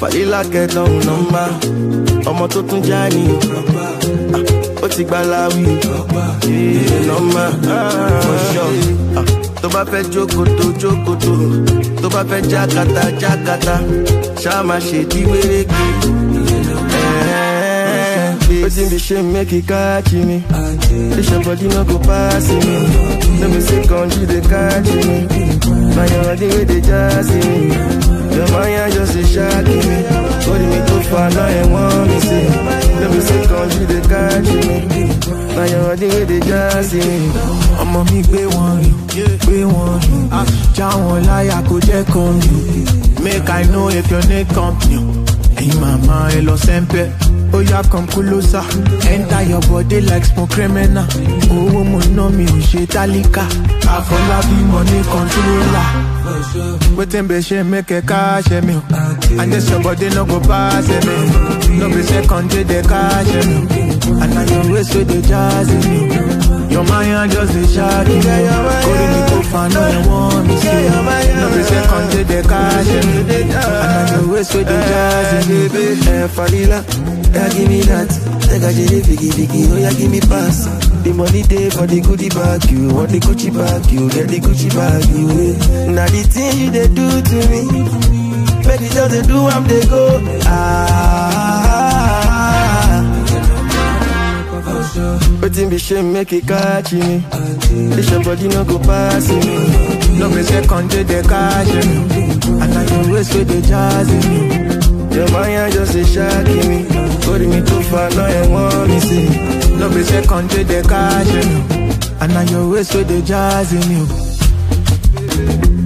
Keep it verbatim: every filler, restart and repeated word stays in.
Falila get long number. Ọmọ tó tún já ní ó ti gba láwí number for sure. Tó bá fẹ́ jókòtò jókòtò, tó bá fẹ́ jákàtà jákàtà, ṣá máa ṣe di wérégbé. Wetin be shame make it catch me. This your body no go pass me. Let me say country they catch me. Now your body with the jazzy me. Your mind just a shocking me. Holding me too far now and want me say. Let me say country they catch me. Now your body with the jazzy me. Ọmọ mi gbé wọn rìn, gbé wọn rìn. Já wọn láyà kó jẹ́ kan rìn. Make I know if your name company. Ẹ̀yin màmá ẹ lọ sẹ́ńpẹ́. Oh yeah, come closer. Enter your body like smoke criminal. Oh, mo no mi ò ṣe tálíkà. Àfọlábí money controller. Wetin be ṣe make a cash me. And this your body no go pass me. No be second day they cash me. And now your waist with the jazz me. Your mind just a shot me. Calling me go find no one me see. No be second day they cash me. And now your waist with the jazz me. Eh, Falila. Yeah, give me that. Take a jelly, figgy, figgy. Oh, yeah, give me pass. The money day for the goodie bag. You want the Gucci bag. You get the Gucci bag. You now the thing you they do to me. Make it just they do, I'm they go. Ah. But in be shame, make it catch me. This your body no go pass me. No be second day they catch me. And now your waist with the jazz me. Your mind just a shocking me. Holding me too far now and want me see. No be second day they catch me. And now your waist with the jazz in you.